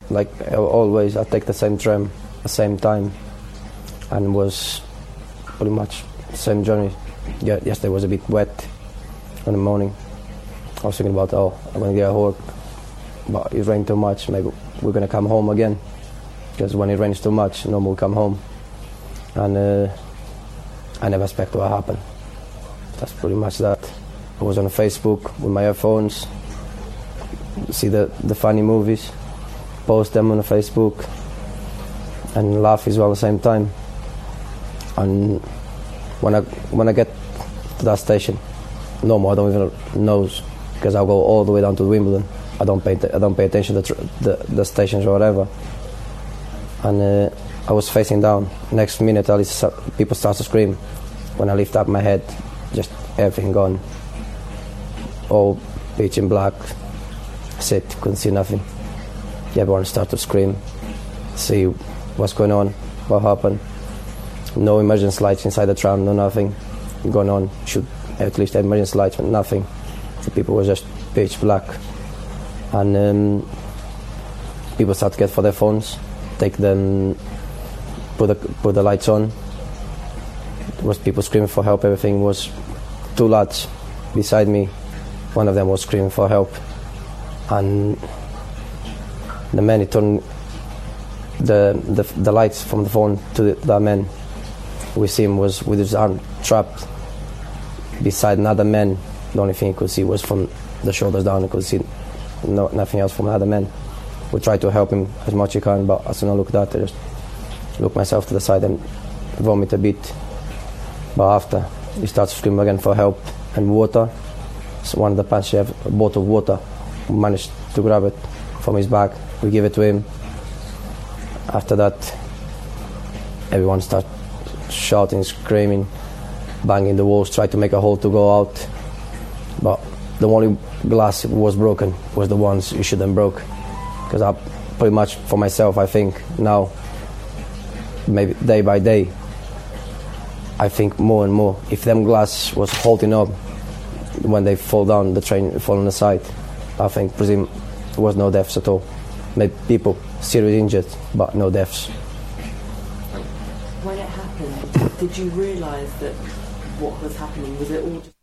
Like always, I take the same tram, the same time, and was pretty much the same journey. Yeah, yesterday was a bit wet in the morning. I was thinking about, I'm going to get work, but it rained too much. Maybe we're going to come home again, because when it rains too much, no more come home. And I never expect what happened. That's pretty much that. I was on Facebook with my earphones, see the funny movies, post them on Facebook, and laugh as well at the same time. And when I get to that station, no more, I don't even know, because I'll go all the way down to Wimbledon. I don't pay attention to the stations or whatever. And I was facing down. Next minute, at least people start to scream. When I lift up my head, just everything gone. All pitch in black. Sit, couldn't see nothing. Everyone started to scream, see what's going on, what happened. No emergency lights inside the tram, no nothing going on. Should at least have emergency lights, but nothing. The people were just pitch black. And people start to get for their phones, take them, put the lights on. There was people screaming for help. Everything was two lads beside me. One of them was screaming for help, and the man, he turned the lights from the phone to that man. We see him was with his arm trapped beside another man. The only thing he could see was from the shoulders down. He could see nothing else from another man. We tried to help him as much as we can, but as soon as I looked at it, I just looked myself to the side and vomit a bit. But after, he started screaming again for help and water. So one of the passengers had a bottle of water. We managed to grab it from his bag. We gave it to him. After that, everyone started shouting, screaming, banging the walls, tried to make a hole to go out. But the only glass was broken was the ones you shouldn't broke. Because I pretty much, for myself, I think now, maybe day by day, I think more and more, if them glass was holding up when they fall down the train, fall on the side, I think, presume, there was no deaths at all. Maybe people seriously injured, but no deaths. When it happened, did you realise that what was happening, was it all just